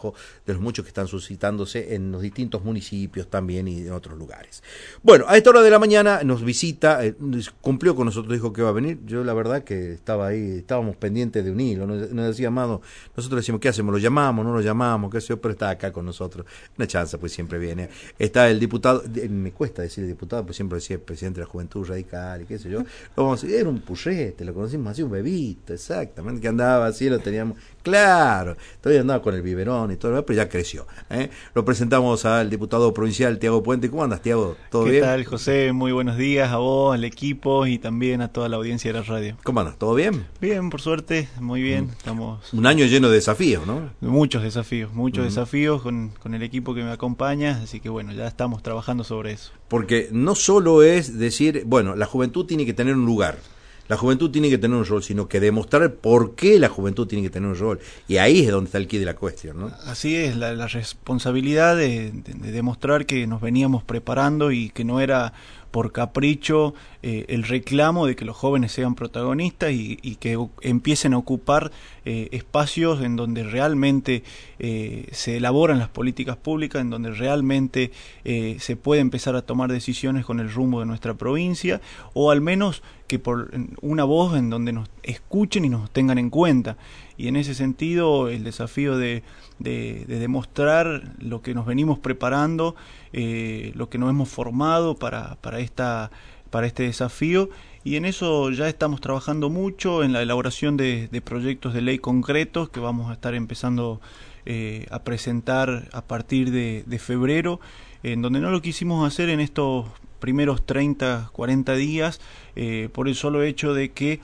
trabajo de los muchos que están suscitándose en los distintos municipios también y en otros lugares. Bueno, a esta hora de la mañana nos visita, cumplió con nosotros, dijo que iba a venir. Yo la verdad que estaba ahí, estábamos pendientes de un hilo, nos decía Amado, nosotros decimos, ¿qué hacemos? ¿Lo llamamos? ¿No lo llamamos? ¿Qué sé yo? Pero está acá con nosotros. Una chance, pues siempre viene. Está el diputado, me cuesta decir diputado, pues siempre decía presidente de la Juventud Radical y qué sé yo. Era un purrete, lo conocimos así, un bebito, exactamente, que andaba así, lo teníamos, claro, todavía andaba con el biberón y todo, pero ya creció. Lo presentamos al diputado provincial Tiago Puente. ¿Cómo andas, Tiago? ¿Todo bien? ¿Qué tal, José? Muy buenos días a vos, al equipo y también a toda la audiencia de la radio. ¿Cómo andas? ¿Todo bien? Bien, por suerte, muy bien. Estamos un año lleno de desafíos, ¿no? Muchos desafíos con el equipo que me acompaña, así que bueno, ya estamos trabajando sobre eso. Porque no solo es decir, bueno, la juventud tiene que tener un lugar, la juventud tiene que tener un rol, sino que demostrar por qué la juventud tiene que tener un rol. Y ahí es donde está el quid de la cuestión, ¿no? Así es, la responsabilidad de demostrar que nos veníamos preparando y que no era por capricho el reclamo de que los jóvenes sean protagonistas y que empiecen a ocupar espacios en donde realmente se elaboran las políticas públicas, en donde realmente se puede empezar a tomar decisiones con el rumbo de nuestra provincia, o al menos que por una voz en donde nos escuchen y nos tengan en cuenta. Y en ese sentido el desafío de demostrar lo que nos venimos preparando, lo que nos hemos formado para este desafío, y en eso ya estamos trabajando mucho en la elaboración de proyectos de ley concretos que vamos a estar empezando a presentar a partir de febrero, en donde no lo quisimos hacer en estos primeros 30, 40 días, por el solo hecho de que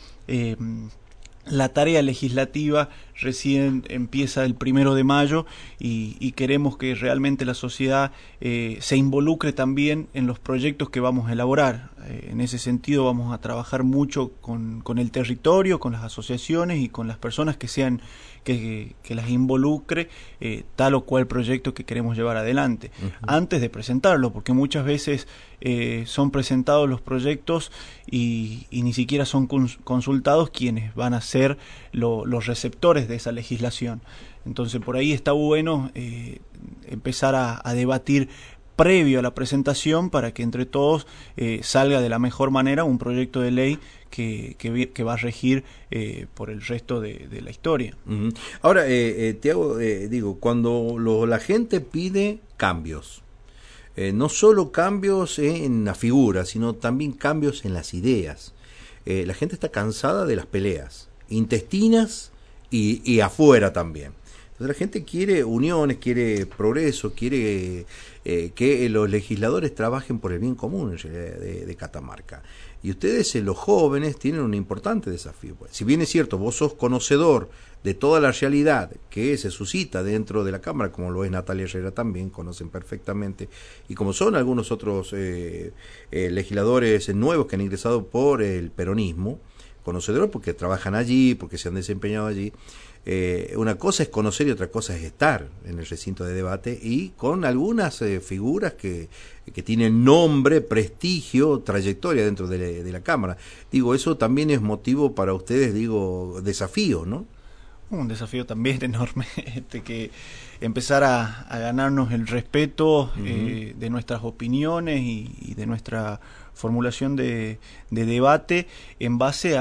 la tarea legislativa recién empieza el 1 de mayo y queremos que realmente la sociedad se involucre también en los proyectos que vamos a elaborar. En ese sentido vamos a trabajar mucho con el territorio, con las asociaciones y con las personas que sean que las involucre tal o cual proyecto que queremos llevar adelante, antes de presentarlo, porque muchas veces son presentados los proyectos y ni siquiera son consultados quienes van a ser los receptores de esa legislación. Entonces por ahí está bueno empezar a debatir previo a la presentación para que entre todos salga de la mejor manera un proyecto de ley que va a regir por el resto de la historia. Ahora, Tiago, digo, cuando la gente pide cambios, no solo cambios en la figura, sino también cambios en las ideas. La gente está cansada de las peleas intestinas y afuera también. Entonces la gente quiere uniones, quiere progreso, quiere que los legisladores trabajen por el bien común de Catamarca. Y ustedes, los jóvenes, tienen un importante desafío. Si bien es cierto, vos sos conocedor de toda la realidad que se suscita dentro de la Cámara, como lo es Natalia Herrera también, conocen perfectamente, y como son algunos otros legisladores nuevos que han ingresado por el peronismo, conocedores porque trabajan allí, porque se han desempeñado allí. Una cosa es conocer y otra cosa es estar en el recinto de debate y con algunas figuras que tienen nombre, prestigio, trayectoria dentro de la Cámara. Digo, eso también es motivo para ustedes, digo, desafío, ¿no? Un desafío también enorme, que empezar a ganarnos el respeto de nuestras opiniones y de nuestra formulación de debate en base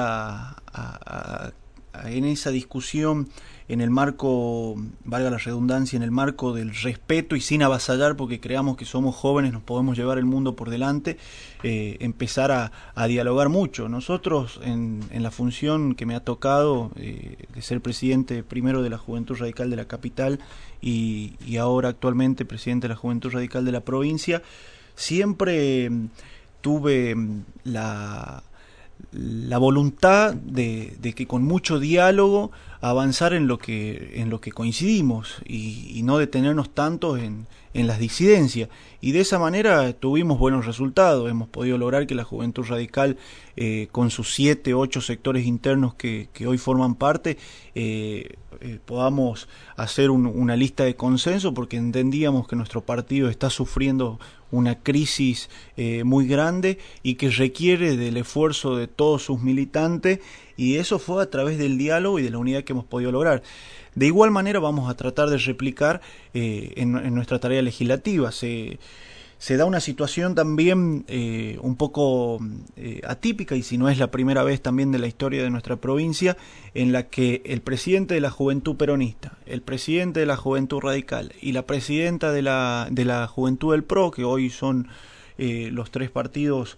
en esa discusión, en el marco, valga la redundancia, en el marco del respeto y sin avasallar, porque creamos que somos jóvenes, nos podemos llevar el mundo por delante, empezar a dialogar mucho. Nosotros, en la función que me ha tocado de ser presidente primero de la Juventud Radical de la capital y ahora actualmente presidente de la Juventud Radical de la provincia, siempre tuve la voluntad de que con mucho diálogo avanzar en lo que coincidimos y no detenernos tanto en las disidencias, y de esa manera tuvimos buenos resultados. Hemos podido lograr que la Juventud Radical con sus 7, 8 sectores internos que hoy forman parte podamos hacer una lista de consenso, porque entendíamos que nuestro partido está sufriendo una crisis muy grande y que requiere del esfuerzo de todos sus militantes, y eso fue a través del diálogo y de la unidad que hemos podido lograr. De igual manera vamos a tratar de replicar en nuestra tarea legislativa. Se da una situación también un poco atípica, y si no es la primera vez también de la historia de nuestra provincia, en la que el presidente de la Juventud Peronista, el presidente de la Juventud Radical y la presidenta de la Juventud del PRO, que hoy son los tres partidos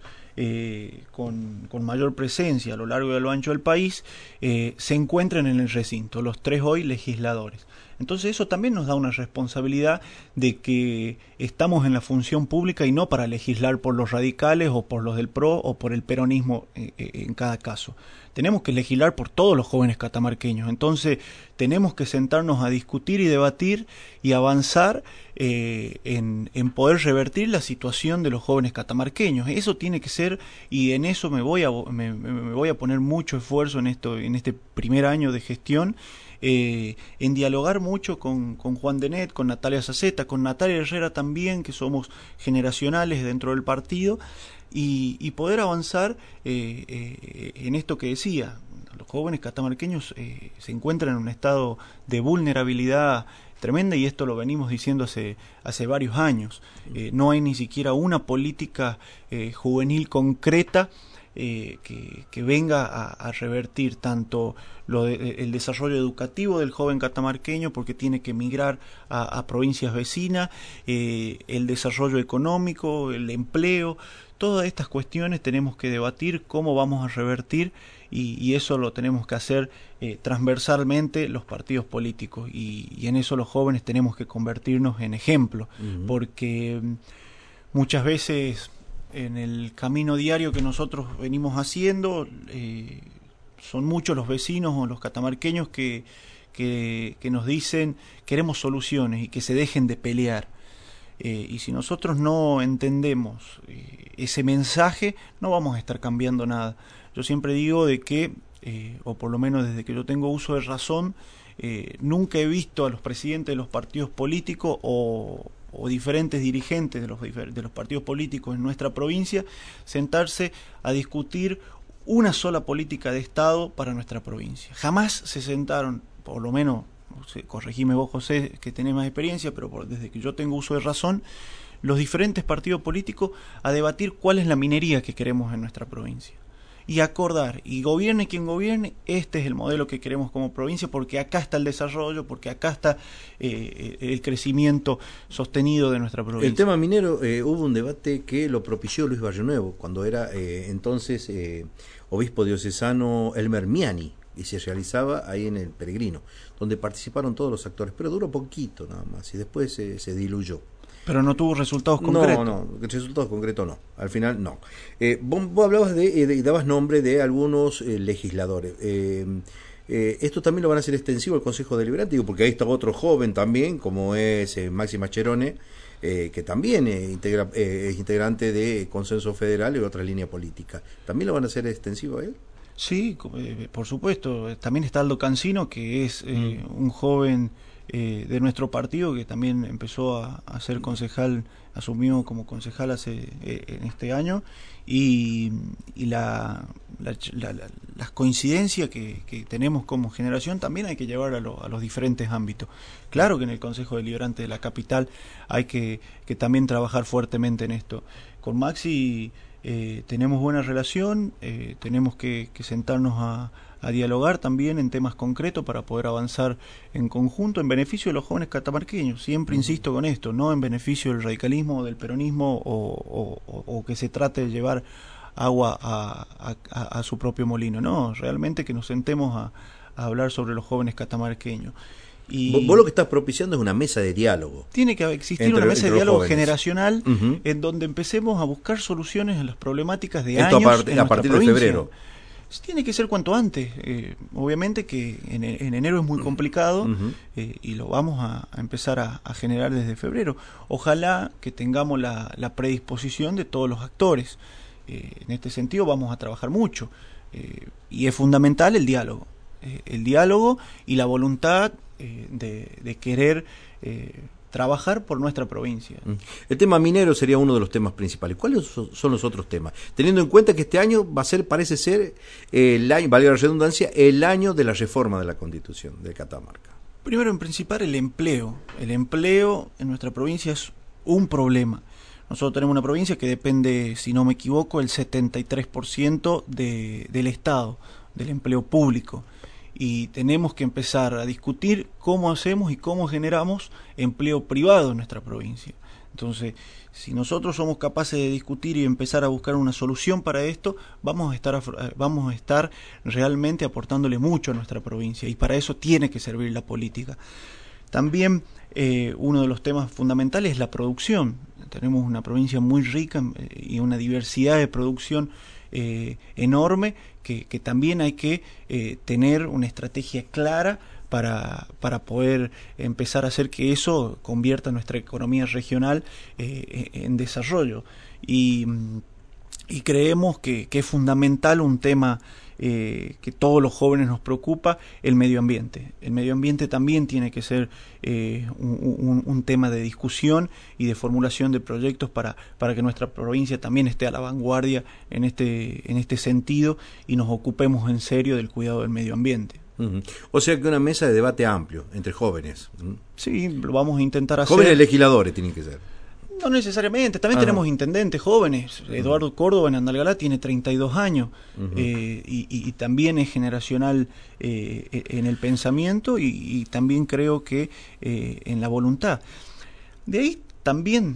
con mayor presencia a lo largo y a lo ancho del país, se encuentran en el recinto, los tres hoy legisladores. Entonces eso también nos da una responsabilidad de que estamos en la función pública y no para legislar por los radicales o por los del PRO o por el peronismo en cada caso. Tenemos que legislar por todos los jóvenes catamarqueños. Entonces tenemos que sentarnos a discutir y debatir y avanzar en poder revertir la situación de los jóvenes catamarqueños. Eso tiene que ser, y en eso me voy a poner mucho esfuerzo en este primer año de gestión, en dialogar mucho con Juan Denet, con Natalia Saceta, con Natalia Herrera también, que somos generacionales dentro del partido, y poder avanzar en esto que decía. Los jóvenes catamarqueños se encuentran en un estado de vulnerabilidad tremenda, y esto lo venimos diciendo hace varios años. No hay ni siquiera una política juvenil concreta que venga a revertir tanto el desarrollo educativo del joven catamarqueño, porque tiene que emigrar a provincias vecinas, el desarrollo económico, el empleo. Todas estas cuestiones tenemos que debatir cómo vamos a revertir, y eso lo tenemos que hacer transversalmente los partidos políticos, y en eso los jóvenes tenemos que convertirnos en ejemplo, porque muchas veces en el camino diario que nosotros venimos haciendo, son muchos los vecinos o los catamarqueños que nos dicen queremos soluciones y que se dejen de pelear. Y si nosotros no entendemos ese mensaje, no vamos a estar cambiando nada. Yo siempre digo de que, o por lo menos desde que yo tengo uso de razón, nunca he visto a los presidentes de los partidos políticos o diferentes dirigentes de los partidos políticos en nuestra provincia sentarse a discutir una sola política de Estado para nuestra provincia. Jamás se sentaron, por lo menos, corregime vos, José, que tenés más experiencia, pero desde que yo tengo uso de razón, los diferentes partidos políticos a debatir cuál es la minería que queremos en nuestra provincia. Y acordar, y gobierne quien gobierne, este es el modelo que queremos como provincia, porque acá está el desarrollo, porque acá está el crecimiento sostenido de nuestra provincia. El tema minero, hubo un debate que lo propició Luis Barrionuevo, cuando era entonces obispo diocesano Elmer Miani, y se realizaba ahí en el Peregrino, donde participaron todos los actores, pero duró poquito nada más, y después se diluyó. Pero no tuvo resultados concretos. No, resultados concretos no. Al final no. Vos hablabas y dabas nombre de algunos legisladores. Esto también lo van a hacer extensivo al Consejo Deliberante, digo, porque ahí está otro joven también, como es Maxi Mascherone, que también es integrante de Consenso Federal y otra línea política. ¿También lo van a hacer extensivo a él? Sí, por supuesto. También está Aldo Cancino, que es un joven de nuestro partido, que también empezó a ser concejal, asumió como concejal en este año, y las coincidencias que tenemos como generación también hay que llevar a los diferentes ámbitos. Claro que en el Consejo Deliberante de la capital hay que también trabajar fuertemente en esto. Con Maxi tenemos buena relación, tenemos que sentarnos a dialogar también en temas concretos para poder avanzar en conjunto en beneficio de los jóvenes catamarqueños. Siempre insisto con esto, no en beneficio del radicalismo o del peronismo o que se trate de llevar agua a su propio molino. No, realmente que nos sentemos a hablar sobre los jóvenes catamarqueños. Y vos lo que estás propiciando es una mesa de diálogo. Tiene que existir una mesa de diálogo generacional en donde empecemos a buscar soluciones a las problemáticas de años a partir de febrero. Tiene que ser cuanto antes. Obviamente que en enero es muy complicado y lo vamos a empezar a generar desde febrero. Ojalá que tengamos la predisposición de todos los actores. En este sentido vamos a trabajar mucho y es fundamental el diálogo. el diálogo y la voluntad de querer trabajar por nuestra provincia. El tema minero sería uno de los temas principales. ¿Cuáles son los otros temas? Teniendo en cuenta que este año va a ser, parece ser, el año, valga la redundancia, el año de la reforma de la Constitución de Catamarca. Primero, en principal, el empleo. El empleo en nuestra provincia es un problema. Nosotros tenemos una provincia que depende, si no me equivoco, el 73% del Estado, del empleo público. Y tenemos que empezar a discutir cómo hacemos y cómo generamos empleo privado en nuestra provincia. Entonces, si nosotros somos capaces de discutir y empezar a buscar una solución para esto, vamos a estar realmente aportándole mucho a nuestra provincia, y para eso tiene que servir la política. También uno de los temas fundamentales es la producción. Tenemos una provincia muy rica y una diversidad de producción enorme que también hay que tener una estrategia clara para poder empezar a hacer que eso convierta nuestra economía regional en desarrollo. Y creemos que es fundamental un tema que todos los jóvenes nos preocupa, el medio ambiente. El medio ambiente también tiene que ser un tema de discusión y de formulación de proyectos para que nuestra provincia también esté a la vanguardia en este sentido y nos ocupemos en serio del cuidado del medio ambiente. O sea que una mesa de debate amplio entre jóvenes. Sí, lo vamos a intentar hacer. Jóvenes legisladores tienen que ser. No necesariamente, también tenemos intendentes jóvenes. Eduardo Córdoba en Andalgalá tiene 32 años y también es generacional en el pensamiento y también creo que en la voluntad. De ahí también,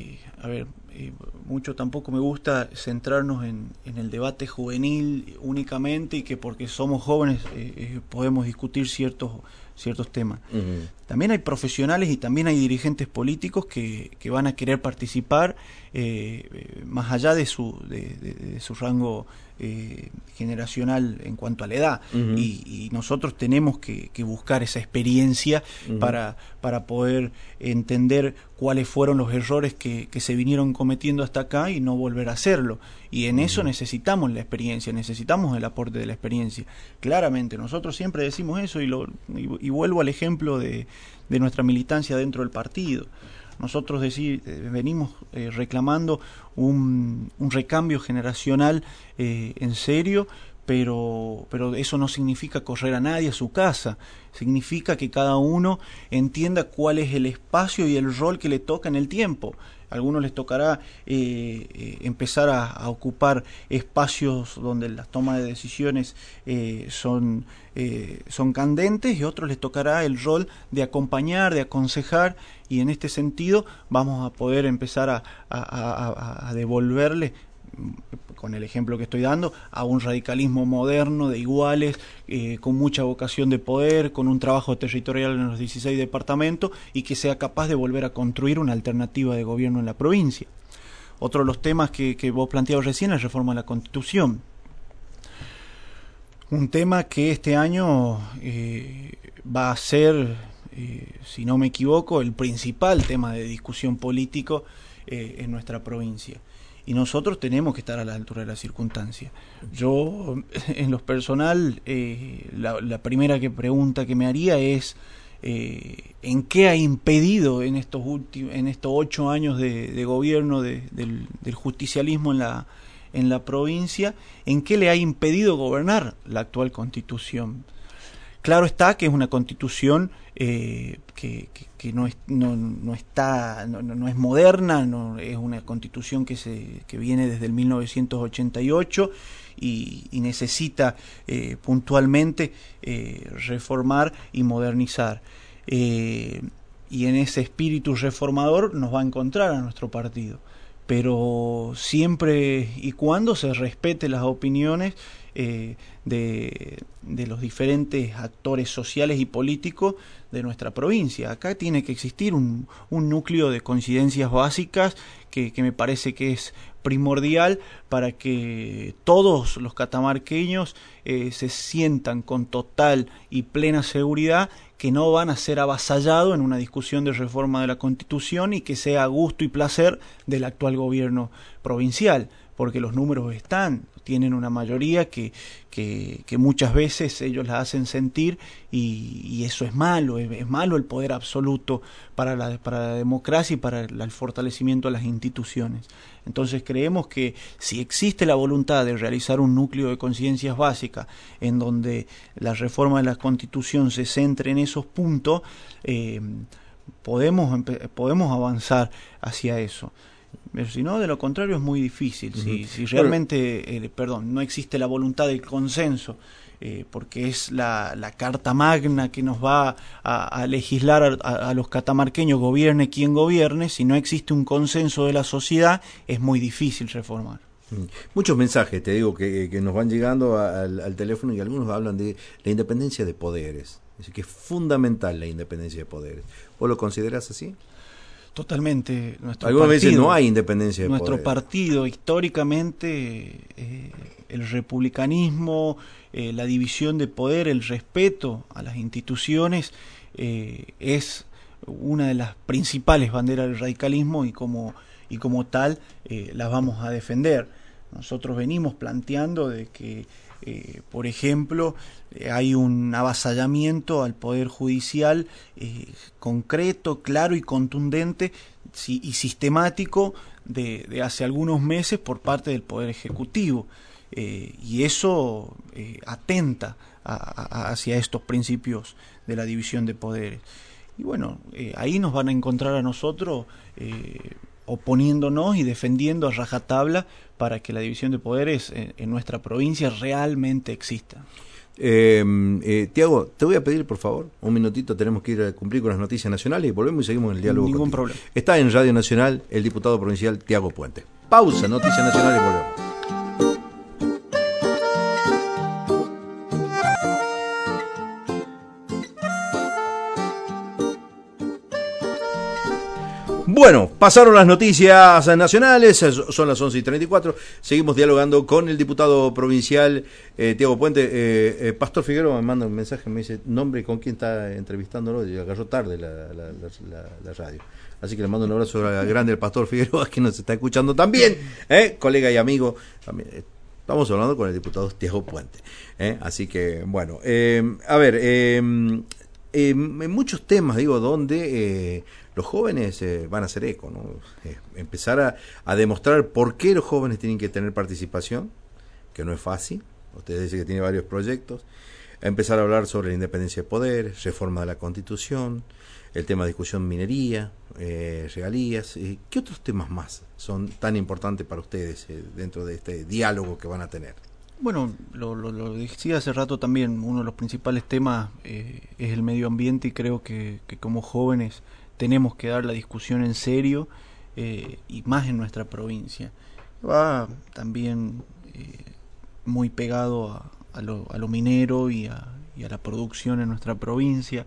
mucho tampoco me gusta centrarnos en el debate juvenil únicamente y que porque somos jóvenes podemos discutir ciertos temas. También hay profesionales y también hay dirigentes políticos que van a querer participar más allá de su rango generacional en cuanto a la edad, y nosotros tenemos que buscar esa experiencia para poder entender cuáles fueron los errores que se vinieron cometiendo hasta acá y no volver a hacerlo, y en eso necesitamos la experiencia, necesitamos el aporte de la experiencia. Claramente, nosotros siempre decimos eso y vuelvo al ejemplo de nuestra militancia dentro del partido. Nosotros venimos reclamando un recambio generacional en serio, pero eso no significa correr a nadie a su casa. Significa que cada uno entienda cuál es el espacio y el rol que le toca en el tiempo. A algunos les tocará empezar a ocupar espacios donde las tomas de decisiones son candentes, y a otros les tocará el rol de acompañar, de aconsejar, y en este sentido vamos a poder empezar a devolverle, con el ejemplo que estoy dando, a un radicalismo moderno de iguales, con mucha vocación de poder, con un trabajo territorial en los 16 departamentos, y que sea capaz de volver a construir una alternativa de gobierno en la provincia. Otro de los temas que vos planteabas recién es la reforma de la Constitución. Un tema que este año va a ser, si no me equivoco, el principal tema de discusión político en nuestra provincia. Y nosotros tenemos que estar a la altura de las circunstancias. Yo, en lo personal, la primera pregunta que me haría es ¿en qué ha impedido en estos 8 años de gobierno del justicialismo en la provincia, en qué le ha impedido gobernar la actual Constitución? Claro está que es una Constitución que no es moderna, no es una Constitución que viene desde el 1988 y necesita puntualmente reformar y modernizar. Y en ese espíritu reformador nos va a encontrar a nuestro partido, pero siempre y cuando se respete las opiniones de los diferentes actores sociales y políticos de nuestra provincia. Acá tiene que existir un núcleo de coincidencias básicas que me parece que es primordial para que todos los catamarqueños se sientan con total y plena seguridad que no van a ser avasallados en una discusión de reforma de la Constitución y que sea a gusto y placer del actual gobierno provincial, porque los números tienen una mayoría que muchas veces ellos la hacen sentir, y eso es malo el poder absoluto para la democracia y para el fortalecimiento de las instituciones. Entonces creemos que si existe la voluntad de realizar un núcleo de conciencias básicas en donde la reforma de la Constitución se centre en esos puntos, podemos avanzar hacia eso. Pero si no, de lo contrario es muy difícil. Si realmente no existe la voluntad del consenso, porque es la carta magna que nos va a legislar a los catamarqueños, gobierne quien gobierne. Si no existe un consenso de la sociedad, es muy difícil reformar. Muchos mensajes, te digo, que nos van llegando al teléfono, y algunos hablan de la independencia de poderes. Es decir, que es fundamental la independencia de poderes. ¿Vos lo considerás así? Totalmente. Algunos dicen no hay independencia de poderes. Nuestro partido, históricamente, el republicanismo, la división de poder, el respeto a las instituciones, es una de las principales banderas del radicalismo, y como tal las vamos a defender. Nosotros venimos planteando de que, por ejemplo, hay un avasallamiento al Poder Judicial concreto, claro y contundente y sistemático de hace algunos meses por parte del Poder Ejecutivo, y eso atenta hacia estos principios de la división de poderes. Y bueno, ahí nos van a encontrar a nosotros oponiéndonos y defendiendo a rajatabla para que la división de poderes en nuestra provincia realmente exista. Tiago, te voy a pedir por favor un minutito, tenemos que ir a cumplir con las noticias nacionales y volvemos y seguimos en el diálogo. Ningún problema. Está en Radio Nacional el diputado provincial Tiago Puente. Pausa, noticias nacionales y volvemos. Bueno, pasaron las noticias nacionales, son las 11:34, seguimos dialogando con el diputado provincial Tiago Puente. Pastor Figueroa me manda un mensaje, me dice nombre y con quién está entrevistándolo, y agarró tarde la radio. Así que le mando un abrazo grande al Pastor Figueroa, que nos está escuchando también, colega y amigo. También, estamos hablando con el diputado Tiago Puente. Así que, bueno, a ver, en muchos temas, digo, donde los jóvenes van a hacer eco, ¿no? Empezar a demostrar por qué los jóvenes tienen que tener participación, que no es fácil. Ustedes dicen que tiene varios proyectos. Empezar a hablar sobre la independencia de poderes, reforma de la Constitución, el tema de discusión minería, regalías. ¿Qué otros temas más son tan importantes para ustedes dentro de este diálogo que van a tener? Bueno, lo decía hace rato también, uno de los principales temas es el medio ambiente, y creo que como jóvenes tenemos que dar la discusión en serio, y más en nuestra provincia. Va también muy pegado a lo minero y a la producción en nuestra provincia.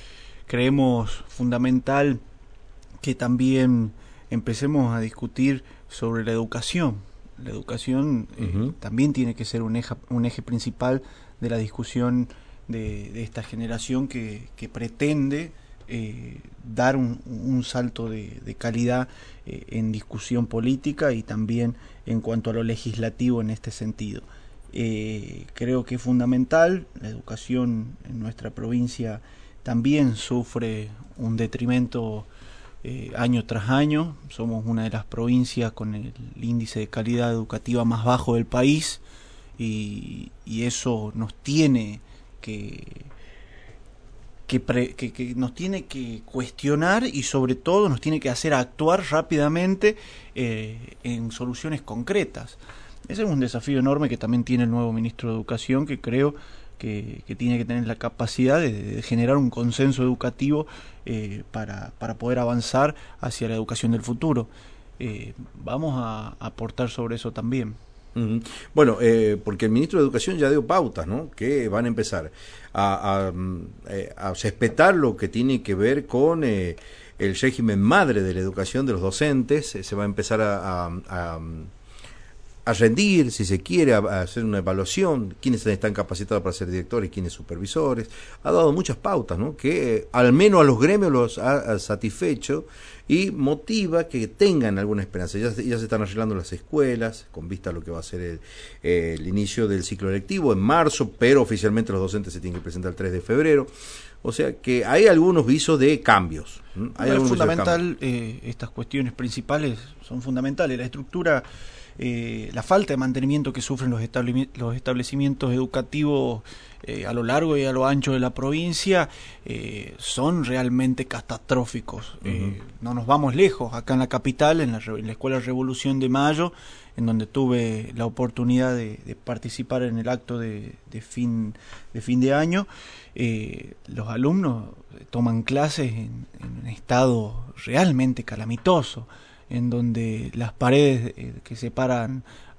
Creemos fundamental que también empecemos a discutir sobre la educación. La educación también tiene que ser un eje principal de la discusión de esta generación que pretende dar un salto de calidad en discusión política y también en cuanto a lo legislativo en este sentido. Creo que es fundamental. La educación en nuestra provincia también sufre un detrimento año tras año. Somos una de las provincias con el índice de calidad educativa más bajo del país, y eso nos tiene que nos tiene que cuestionar, y sobre todo nos tiene que hacer actuar rápidamente en soluciones concretas. Ese es un desafío enorme que también tiene el nuevo ministro de Educación, que creo que tiene que tener la capacidad de generar un consenso educativo para poder avanzar hacia la educación del futuro. Vamos a aportar sobre eso también. Bueno, porque el ministro de Educación ya dio pautas, ¿no? Que van a empezar a respetar lo que tiene que ver con el régimen madre de la educación de los docentes. Se va a empezar a rendir, si se quiere, a hacer una evaluación, quiénes están capacitados para ser directores, quiénes supervisores. Ha dado muchas pautas, ¿no? Que al menos a los gremios los ha satisfecho y motiva que tengan alguna esperanza. Ya se están arreglando las escuelas con vista a lo que va a ser el inicio del ciclo lectivo en marzo, pero oficialmente los docentes se tienen que presentar el 3 de febrero. O sea que hay algunos visos de cambios. Es fundamental, estas cuestiones principales son fundamentales. La estructura, la falta de mantenimiento que sufren los establecimientos educativos a lo largo y a lo ancho de la provincia son realmente catastróficos. No nos vamos lejos. Acá en la capital, en la Escuela Revolución de Mayo, en donde tuve la oportunidad de participar en el acto de fin de año, los alumnos toman clases en un estado realmente calamitoso, en donde las paredes que separan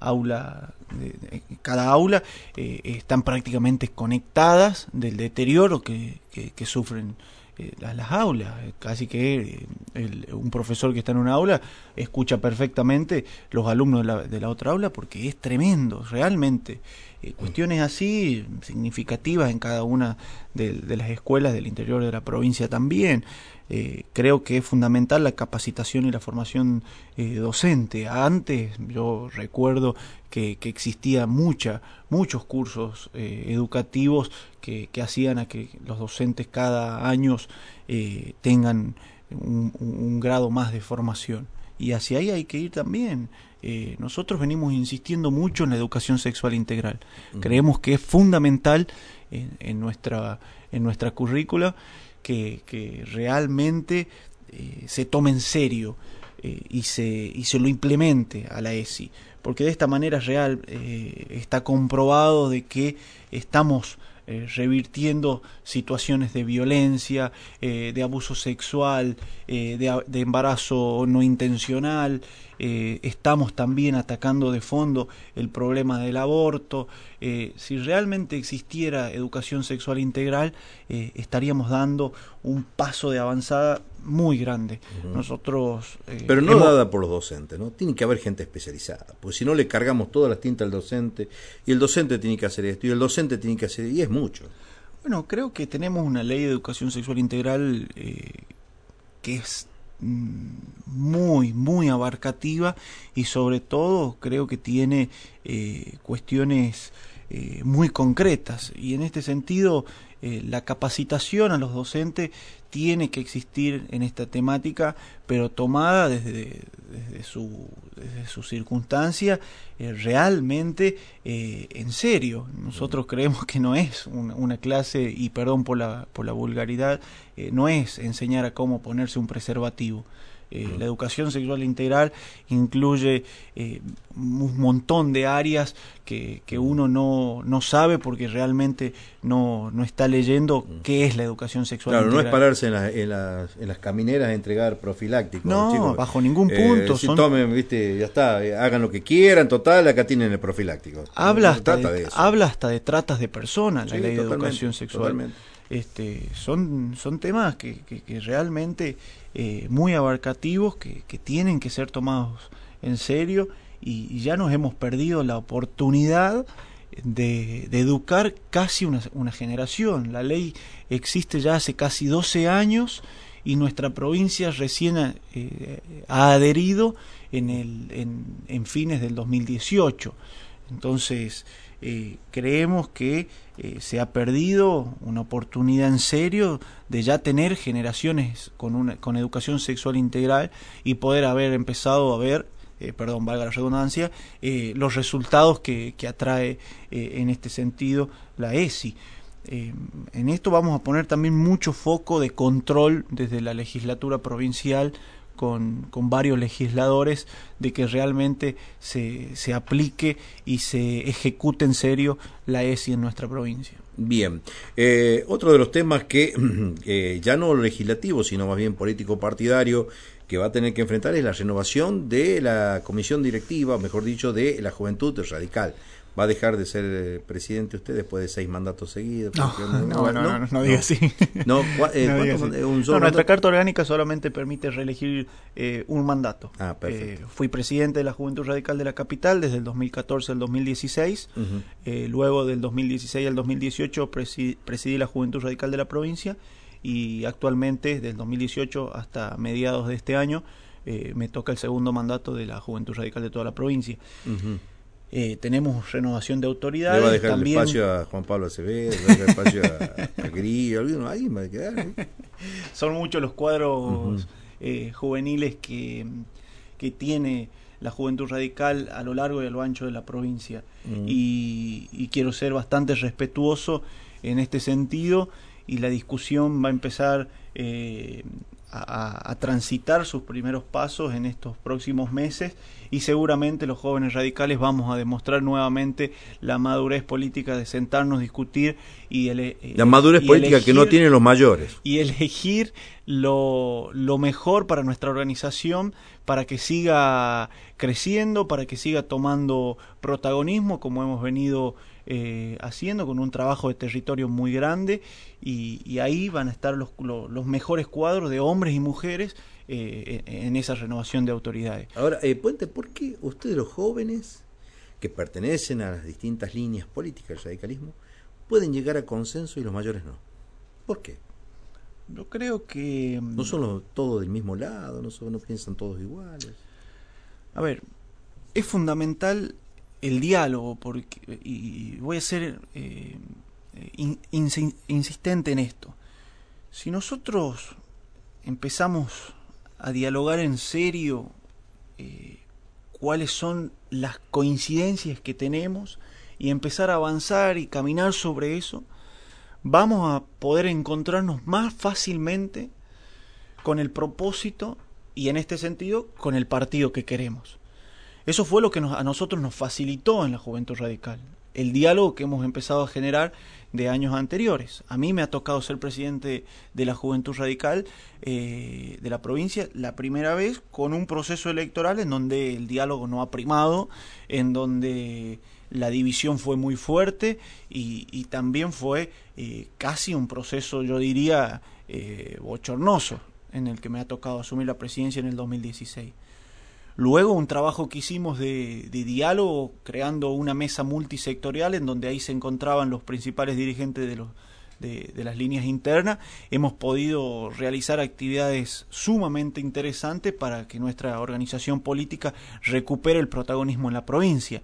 cada aula están prácticamente conectadas del deterioro que sufren las aulas. Casi que un profesor que está en una aula escucha perfectamente los alumnos de la otra aula, porque es tremendo, realmente. Cuestiones así significativas en cada una de las escuelas del interior de la provincia también. Creo que es fundamental la capacitación y la formación docente. Antes yo recuerdo que existía muchos cursos educativos que hacían a que los docentes cada año tengan un grado más de formación. Y hacia ahí hay que ir también. Nosotros venimos insistiendo mucho en la educación sexual integral. Creemos que es fundamental en nuestra currícula que realmente se tome en serio y se lo implemente a la ESI, porque de esta manera real está comprobado de que estamos revirtiendo situaciones de violencia, de abuso sexual, de embarazo no intencional. Estamos también atacando de fondo el problema del aborto. Si realmente existiera educación sexual integral, estaríamos dando un paso de avanzada muy grande. Nosotros pero no dada por los docentes, ¿no? Tiene que haber gente especializada, porque si no le cargamos todas las tintas al docente, y el docente tiene que hacer esto, y el docente tiene que hacer, y es mucho. Bueno, creo que tenemos una ley de educación sexual integral que es muy abarcativa, y sobre todo creo que tiene cuestiones muy concretas, y en este sentido la capacitación a los docentes tiene que existir en esta temática, pero tomada desde su circunstancia realmente en serio. Nosotros creemos que no es una clase, y perdón por la vulgaridad, no es enseñar a cómo ponerse un preservativo. La educación sexual integral incluye un montón de áreas que uno no sabe porque realmente no está leyendo qué es la educación sexual integral. No es pararse en las camineras a entregar profilácticos. No, chicos, bajo ningún punto. Si tomen, viste, ya está, hagan lo que quieran, total, acá tienen el profiláctico. Habla hasta de tratas de personas, la ley de educación sexual. Totalmente. Son temas que realmente muy abarcativos, que tienen que ser tomados en serio, y ya nos hemos perdido la oportunidad de educar casi una generación. La ley existe ya hace casi 12 años y nuestra provincia recién ha adherido en fines del 2018. Entonces creemos que se ha perdido una oportunidad en serio de ya tener generaciones con educación sexual integral y poder haber empezado a ver, perdón, valga la redundancia, los resultados que atrae en este sentido la ESI. En esto vamos a poner también mucho foco de control desde la legislatura provincial, con varios legisladores, de que realmente se aplique y se ejecute en serio la ESI en nuestra provincia. Bien, otro de los temas que ya no legislativo, sino más bien político-partidario, que va a tener que enfrentar es la renovación de la comisión directiva, mejor dicho, de la Juventud Radical. ¿Va a dejar de ser presidente usted después de 6 mandatos seguidos? No diga así. No, nuestra carta orgánica solamente permite reelegir un mandato. Perfecto. Fui presidente de la Juventud Radical de la capital desde el 2014 al 2016. Luego del 2016 al 2018 presidí la Juventud Radical de la provincia, y actualmente, desde el 2018 hasta mediados de este año, me toca el segundo mandato de la Juventud Radical de toda la provincia. Tenemos renovación de autoridades. Le va a dejar también... el espacio a Juan Pablo Acevedo, le va a dejar el espacio a Grillo, alguien va a quedar. Son muchos los cuadros juveniles que tiene la Juventud Radical a lo largo y a lo ancho de la provincia. Y quiero ser bastante respetuoso en este sentido, y la discusión va a empezar a transitar sus primeros pasos en estos próximos meses, y seguramente los jóvenes radicales vamos a demostrar nuevamente la madurez política de sentarnos, discutir la madurez política elegir, que no tienen los mayores, y elegir lo mejor para nuestra organización, para que siga creciendo, para que siga tomando protagonismo como hemos venido haciendo, con un trabajo de territorio muy grande, y ahí van a estar los mejores cuadros de hombres y mujeres en esa renovación de autoridades. Ahora, Puente, ¿por qué ustedes, los jóvenes que pertenecen a las distintas líneas políticas del radicalismo, pueden llegar a consenso y los mayores no? ¿Por qué? Yo creo que... ¿No son todos del mismo lado? ¿No piensan todos iguales? A ver, es fundamental el diálogo, y voy a ser insistente en esto. Si nosotros empezamos a dialogar en serio cuáles son las coincidencias que tenemos, y empezar a avanzar y caminar sobre eso, vamos a poder encontrarnos más fácilmente con el propósito, y en este sentido con el partido que queremos. Eso fue lo que a nosotros nos facilitó en la Juventud Radical, el diálogo que hemos empezado a generar de años anteriores. A mí me ha tocado ser presidente de la Juventud Radical de la provincia la primera vez, con un proceso electoral en donde el diálogo no ha primado, en donde la división fue muy fuerte, y también fue casi un proceso, yo diría, bochornoso, en el que me ha tocado asumir la presidencia en el 2016. Luego, un trabajo que hicimos de diálogo, creando una mesa multisectorial en donde ahí se encontraban los principales dirigentes de las líneas internas. Hemos podido realizar actividades sumamente interesantes para que nuestra organización política recupere el protagonismo en la provincia.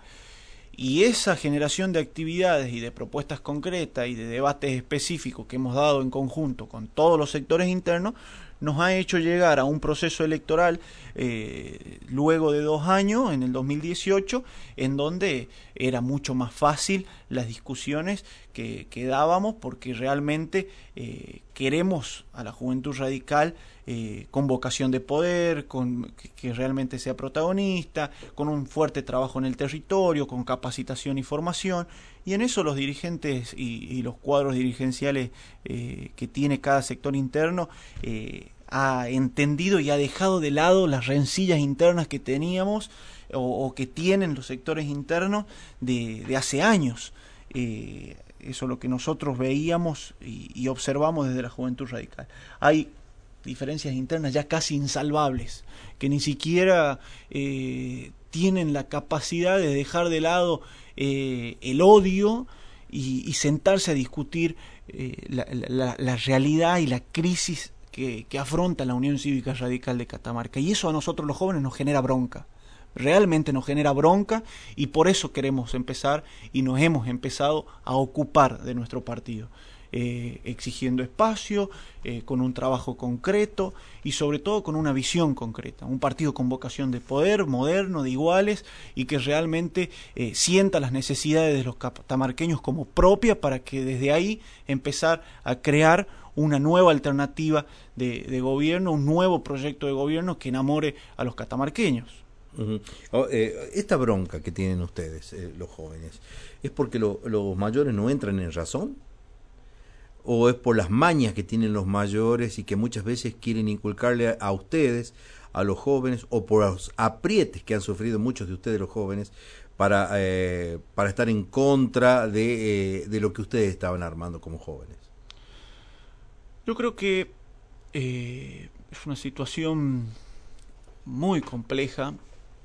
Y esa generación de actividades y de propuestas concretas y de debates específicos que hemos dado en conjunto con todos los sectores internos nos ha hecho llegar a un proceso electoral luego de 2 años, en el 2018, en donde era mucho más fácil las discusiones que dábamos, porque realmente queremos a la Juventud Radical con vocación de poder, que realmente sea protagonista, con un fuerte trabajo en el territorio, con capacitación y formación, y en eso los dirigentes y los cuadros dirigenciales que tiene cada sector interno ha entendido y ha dejado de lado las rencillas internas que teníamos o que tienen los sectores internos de hace años. Eso es lo que nosotros veíamos y observamos desde la Juventud Radical. Hay diferencias internas ya casi insalvables, que ni siquiera tienen la capacidad de dejar de lado el odio y sentarse a discutir la realidad y la crisis que afronta la Unión Cívica Radical de Catamarca. Y eso a nosotros los jóvenes nos genera bronca. Realmente nos genera bronca, y por eso queremos empezar y nos hemos empezado a ocupar de nuestro partido, exigiendo espacio, con un trabajo concreto y sobre todo con una visión concreta, un partido con vocación de poder, moderno, de iguales, y que realmente sienta las necesidades de los catamarqueños como propia, para que desde ahí empezar a crear una nueva alternativa de gobierno, un nuevo proyecto de gobierno que enamore a los catamarqueños. Esta bronca que tienen ustedes, los jóvenes, ¿es porque los mayores no entran en razón? ¿O es por las mañas que tienen los mayores y que muchas veces quieren inculcarle a ustedes, a los jóvenes, o por los aprietes que han sufrido muchos de ustedes, los jóvenes, para estar en contra de lo que ustedes estaban armando como jóvenes? Yo creo que es una situación muy compleja,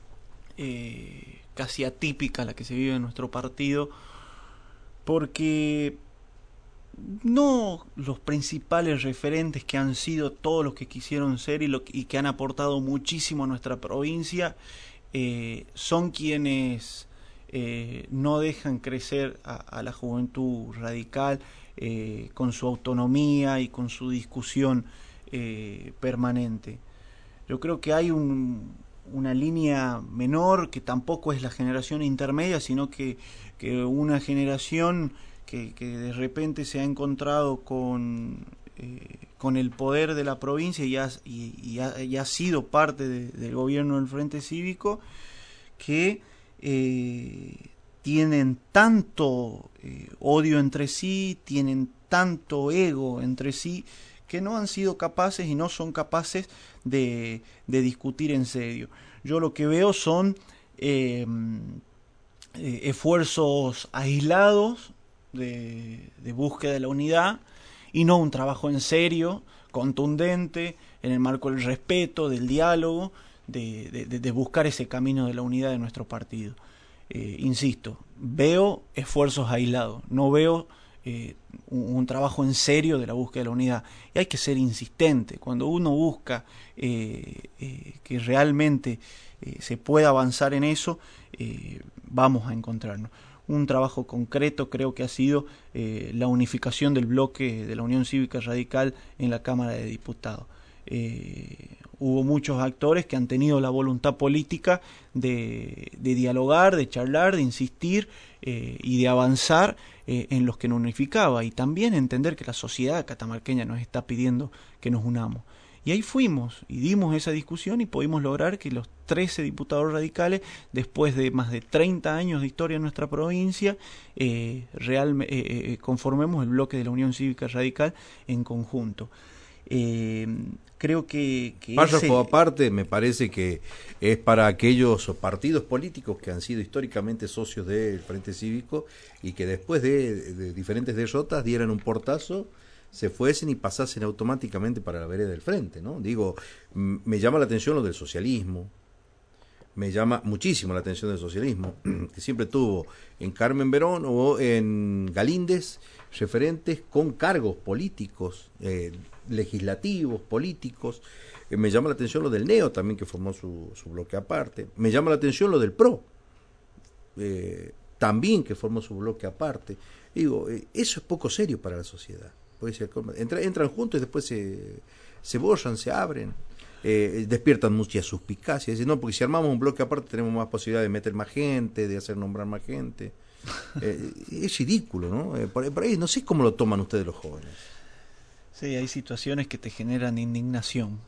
casi atípica la que se vive en nuestro partido, porque no los principales referentes que han sido todos los que quisieron ser y que han aportado muchísimo a nuestra provincia son quienes no dejan crecer a la juventud radical con su autonomía y con su discusión permanente. Yo creo que hay una línea menor que tampoco es la generación intermedia, sino que una generación que de repente se ha encontrado con el poder de la provincia y ha sido parte del gobierno del Frente Cívico, que tienen tanto odio entre sí, tienen tanto ego entre sí, que no han sido capaces y no son capaces de discutir en serio. Yo lo que veo son esfuerzos aislados de búsqueda de la unidad y no un trabajo en serio, contundente, en el marco del respeto, del diálogo, de buscar ese camino de la unidad de nuestro partido. Insisto, veo esfuerzos aislados, no veo un trabajo en serio de la búsqueda de la unidad. Y hay que ser insistente. Cuando uno busca que realmente se pueda avanzar en eso, vamos a encontrarnos. Un trabajo concreto creo que ha sido la unificación del bloque de la Unión Cívica Radical en la Cámara de Diputados. Hubo muchos actores que han tenido la voluntad política de dialogar, de charlar, de insistir y de avanzar en los que nos unificaba, y también entender que la sociedad catamarqueña nos está pidiendo que nos unamos. Y ahí fuimos y dimos esa discusión y pudimos lograr que los 13 diputados radicales, después de más de 30 años de historia en nuestra provincia, conformemos el bloque de la Unión Cívica Radical en conjunto. Creo que párrafo aparte, me parece que es para aquellos partidos políticos que han sido históricamente socios del Frente Cívico y que después de diferentes derrotas dieran un portazo, se fuesen y pasasen automáticamente para la vereda del frente, ¿no? Digo, me llama la atención lo del socialismo, me llama muchísimo la atención del socialismo, que siempre tuvo en Carmen Verón o en Galíndez referentes con cargos políticos, legislativos, políticos. Me llama la atención lo del NEO también, que formó su bloque aparte. Me llama la atención lo del PRO, también, que formó su bloque aparte. Digo, eso es poco serio para la sociedad. Entran juntos y después se borran, se abren, despiertan muchas suspicacias. Dicen, no, porque si armamos un bloque aparte tenemos más posibilidad de meter más gente, de hacer nombrar más gente. Es ridículo, ¿no? Por ahí no sé cómo lo toman ustedes los jóvenes. Sí, hay situaciones que te generan indignación.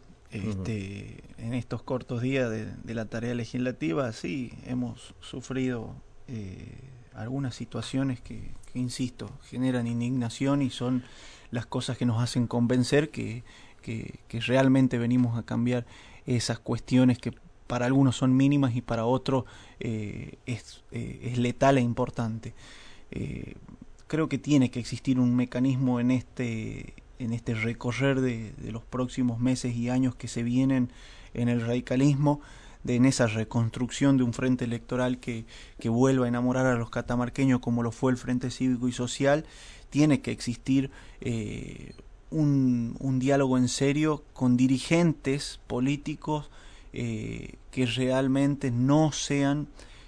En estos cortos días de la tarea legislativa, sí, hemos sufrido algunas situaciones que, insisto, generan indignación y son las cosas que nos hacen convencer que realmente venimos a cambiar esas cuestiones que para algunos son mínimas y para otros es letal e importante. Creo que tiene que existir un mecanismo en este recorrer de los próximos meses y años que se vienen en el radicalismo, en esa reconstrucción de un frente electoral que vuelva a enamorar a los catamarqueños como lo fue el Frente Cívico y Social. Tiene que existir un diálogo en serio con dirigentes políticos que realmente no sean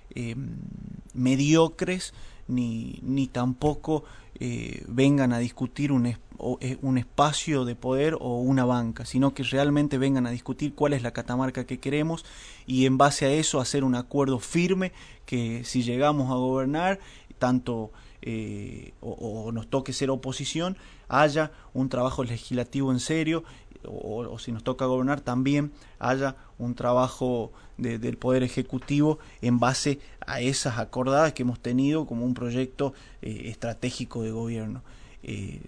mediocres ni tampoco vengan a discutir un espacio de poder o una banca, sino que realmente vengan a discutir cuál es la Catamarca que queremos y en base a eso hacer un acuerdo firme que si llegamos a gobernar, tanto o nos toque ser oposición, haya un trabajo legislativo en serio, o si nos toca gobernar también haya un trabajo del Poder Ejecutivo en base a esas acordadas que hemos tenido como un proyecto estratégico de gobierno.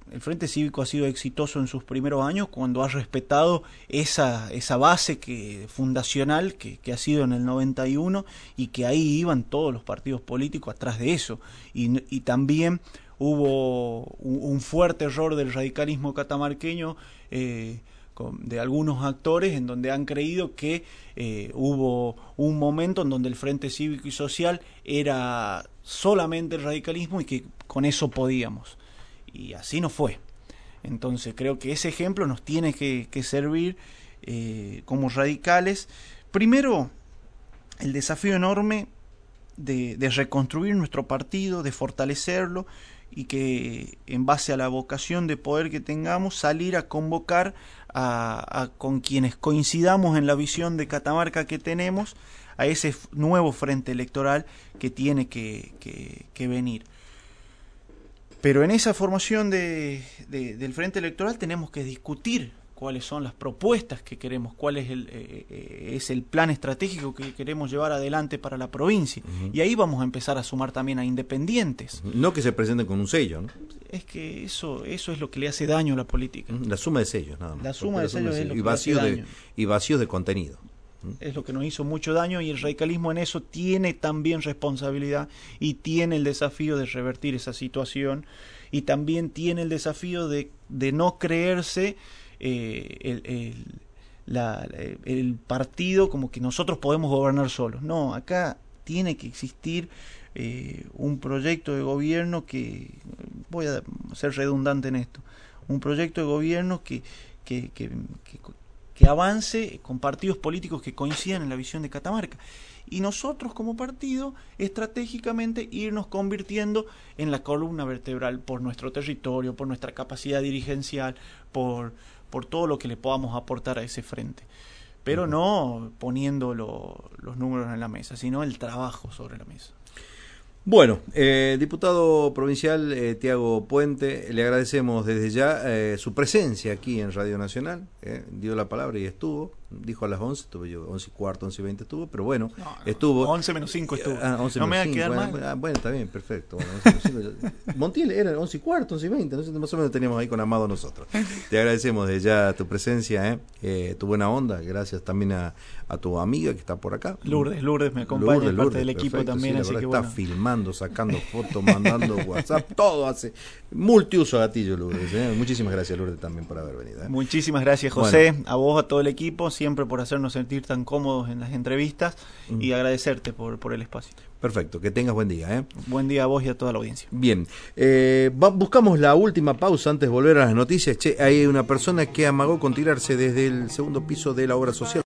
el Frente Cívico ha sido exitoso en sus primeros años cuando ha respetado esa base fundacional que ha sido en el 91 y que ahí iban todos los partidos políticos atrás de eso. Y también hubo un fuerte error del radicalismo catamarqueño, de algunos actores, en donde han creído que hubo un momento en donde el Frente Cívico y Social era solamente el radicalismo y que con eso podíamos. Y así no fue. Entonces creo que ese ejemplo nos tiene que servir como radicales. Primero, el desafío enorme de reconstruir nuestro partido, de fortalecerlo, y que en base a la vocación de poder que tengamos, salir a convocar con quienes coincidamos en la visión de Catamarca que tenemos, a ese nuevo frente electoral que tiene que venir. Pero en esa formación del frente electoral tenemos que discutir cuáles son las propuestas que queremos, cuál es el plan estratégico que queremos llevar adelante para la provincia. Uh-huh. Y ahí vamos a empezar a sumar también a independientes. No que se presenten con un sello, ¿no? Es que eso es lo que le hace daño a la política. La suma de sellos, nada más. La suma de sellos es lo que le hace daño. Y vacíos de contenido. Es lo que nos hizo mucho daño, y el radicalismo en eso tiene también responsabilidad y tiene el desafío de revertir esa situación, y también tiene el desafío de no creerse el partido como que nosotros podemos gobernar solos. No, acá tiene que existir un proyecto de gobierno que, voy a ser redundante en esto, un proyecto de gobierno que avance con partidos políticos que coincidan en la visión de Catamarca. Y nosotros como partido, estratégicamente, irnos convirtiendo en la columna vertebral por nuestro territorio, por nuestra capacidad dirigencial, por todo lo que le podamos aportar a ese frente. Pero no poniendo los números en la mesa, sino el trabajo sobre la mesa. Bueno, diputado provincial Tiago Puente, le agradecemos desde ya su presencia aquí en Radio Nacional. Dio la palabra y estuvo. Dijo a las 11, estuve yo, 11:15, 11:20 estuvo, pero bueno, estuvo. 11 menos 5 estuvo. 11 no me va a 5, quedar bueno, mal. Bueno, está bien, perfecto. Bueno, 11 menos 5. Montiel era 11:15, 11:20, entonces más o menos teníamos ahí con Amado nosotros. Te agradecemos desde ya tu presencia, tu buena onda. Gracias también a tu amiga que está por acá. Lourdes me acompaña, es parte del equipo, perfecto, también, sí, así que bueno. Está filmando, sacando fotos, mandando WhatsApp, todo hace multiuso gatillo, Lourdes. Muchísimas gracias, Lourdes, también por haber venido. Muchísimas gracias, José, a vos, a todo el equipo, siempre por hacernos sentir tan cómodos en las entrevistas, y agradecerte por el espacio. Perfecto, que tengas buen día. Buen día a vos y a toda la audiencia. Bien, buscamos la última pausa antes de volver a las noticias. Hay una persona que amagó con tirarse desde el segundo piso de la obra social.